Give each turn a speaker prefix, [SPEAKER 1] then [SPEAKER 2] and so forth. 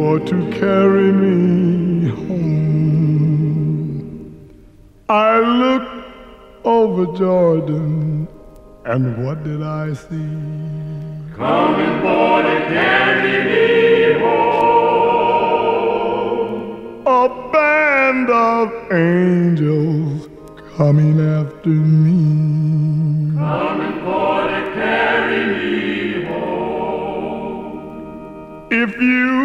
[SPEAKER 1] for to carry me home. I looked over Jordan, and what did I see?
[SPEAKER 2] Coming for to carry me home.
[SPEAKER 1] A band of angels coming after me.
[SPEAKER 2] Coming for to carry me home.
[SPEAKER 1] If you